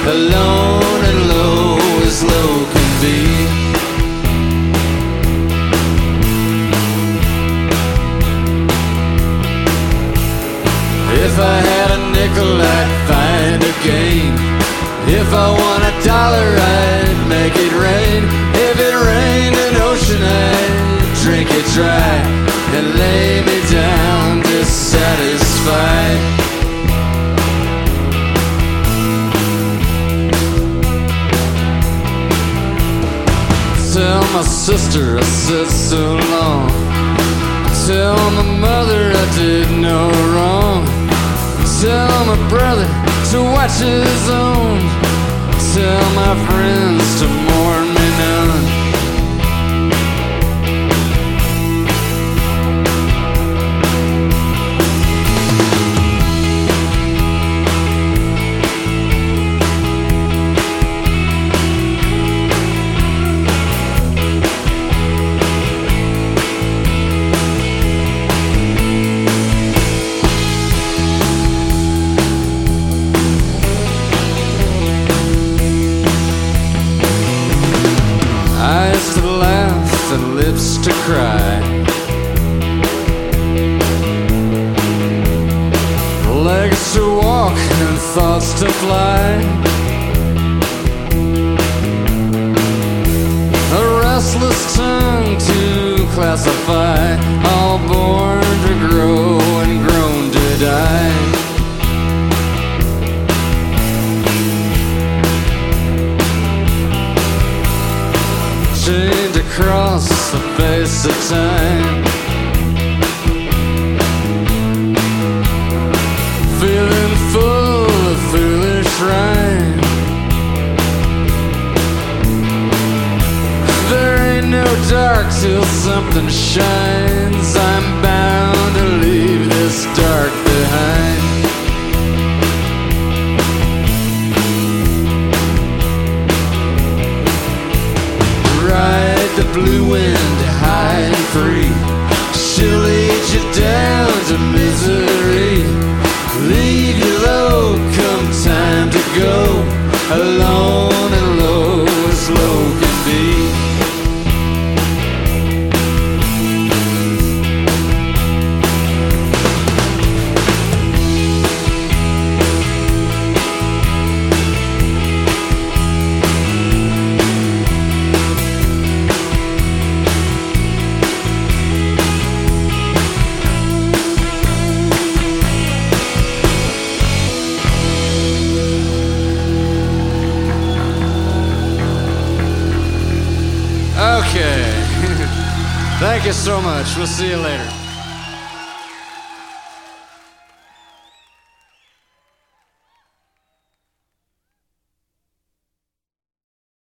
alone and low as low can be. If I had a nickel, I'd find a gain. If I won $1, I'd make it rain. If it rained an ocean, I'd drink it dry and lay me down dissatisfied. Tell my sister I said so long. Tell my mother I did no wrong. Tell my brother to watch his own. Tell my friends to mourn me none. Eyes to laugh and lips to cry, legs to walk and thoughts to fly. A restless tongue to classify, all born to grow and grown to die. Chained across the face of time, feeling full of foolish rhyme. There ain't no dark till something shines. I'm bound to leave this dark behind. Ride the blue wind high and free. She'll lead you down to misery. Leave you low come time to go. Alone and low as low can be. Okay. Thank you so much. We'll see you later.